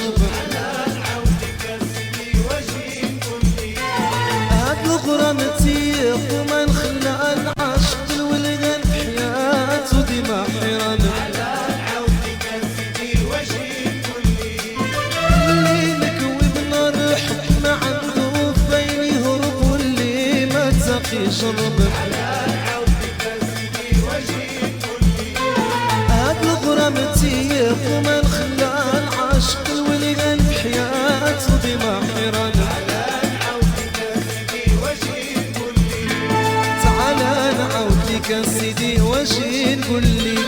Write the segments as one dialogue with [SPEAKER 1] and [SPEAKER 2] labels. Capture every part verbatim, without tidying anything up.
[SPEAKER 1] شرب هاد الغرام تيق وما نخلى العاشق الولغان بحياته ديما حيران اللي نكوي بنار الحب ما عنده فين يهرب واللي ما تاقي يشرب هاد الغرام تيق وما نخلى العاشق الولغان بحياته ديما حيران يا سيدي واجي نقولي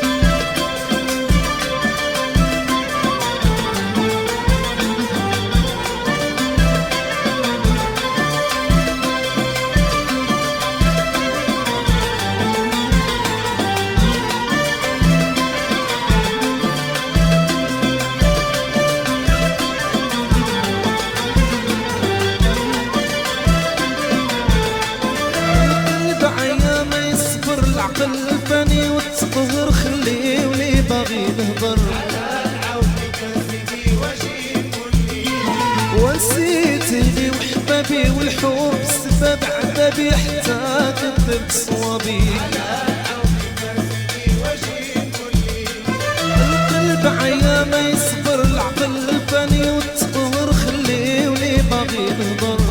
[SPEAKER 1] العقل الفاني والتقهر خليه ولي باغي نهضر ونسيتني وحبابي والحب سبب عذابي حتى كذبت صوابي القلب عيا ما يصبر العقل الفاني والتقهر خليه ولي باغي نهضر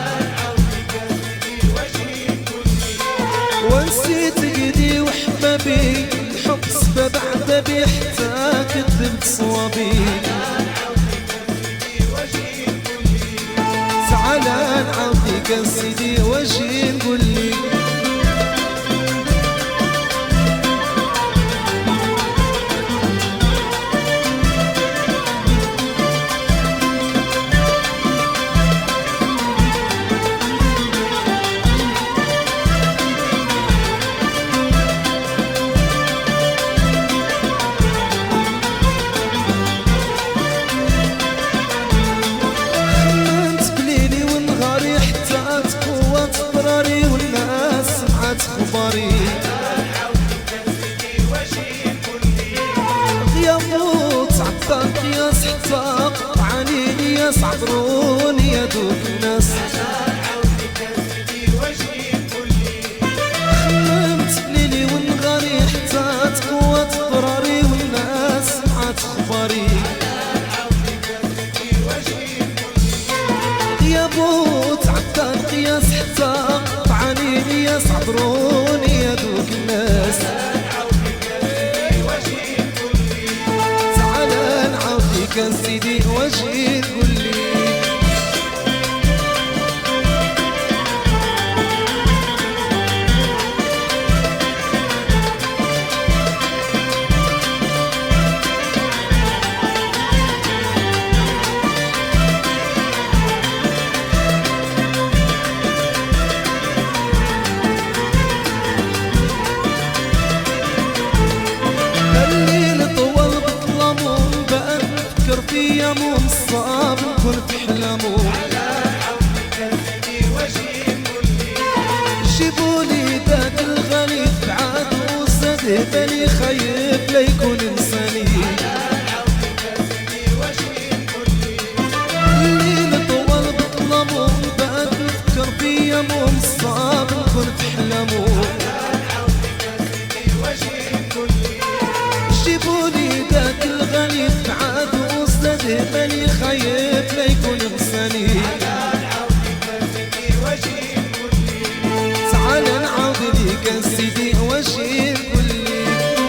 [SPEAKER 1] ونسيت قدي وحبابي الحب سبب عذابي حتى كذبت صوابي زعلان عاوديك يا سيدي واجي نقولي غيابو تعطى قياس حتى قطعني نياس عبروني يا دوك الناس خممت بليلي ونغاري حتى تقوى ضراري والناس سمعت خباري غيابو تعطى قياس حتى قطعني نياس عبروني يا دوك الناس كان سيدي واجي تقولي فيا مو مصاب نكون بحلمو جيبولي داك الغالي بعاد وزاد بالي خايف لا يكون انساني الليل طول بطلبو بعد نفكر فيا مو مصاب نكون بحلمو جيبولي داك الغالي بعاد بالي خايف لا يكون انساني تعال نعاود ليك يا سيدي واجي نقولي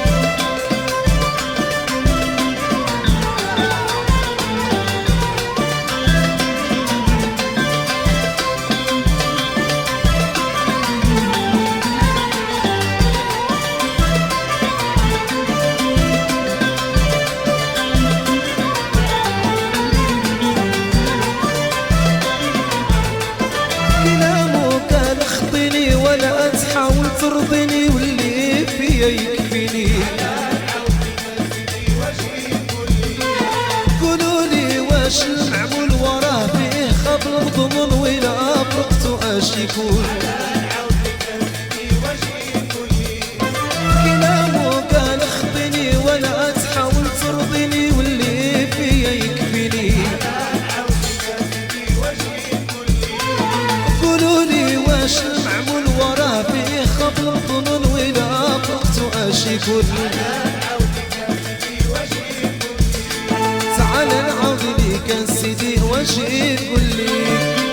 [SPEAKER 1] ولا تحاول ترضيني واللي فيا يكفيني قولولي واش المعمول وراه فيه خبر ضمن ولا برقتو اش يكون كلامو قال اخطيني ولا تحاول ترضيني واللي فيا يكفيني يقول تعال نعاود ليك سيدي واش يقول لي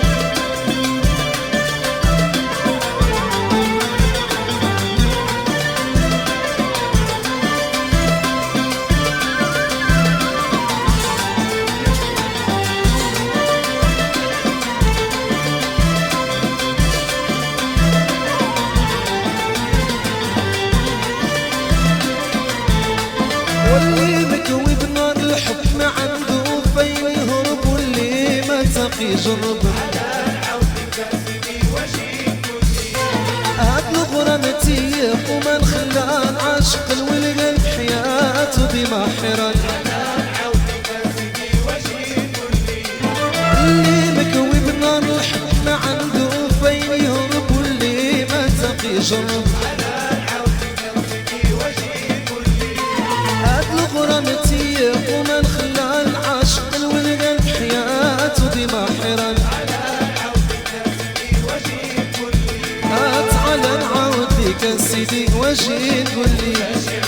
[SPEAKER 1] واللي مكوي بنار الحب ما عنده فين يهرب واللي ما تقي يجرب هاد الغرام تيق وما نخلى عاشق والقلب حياته ديما حيران اللي مكوي بنار الحب ما عنده فين يهرب واللي ما تقي يجرب الغرام تيق وما نخلى العاشق والقلب حياته ديما حيران تعال نعاود ليك سيدي واش تقول لي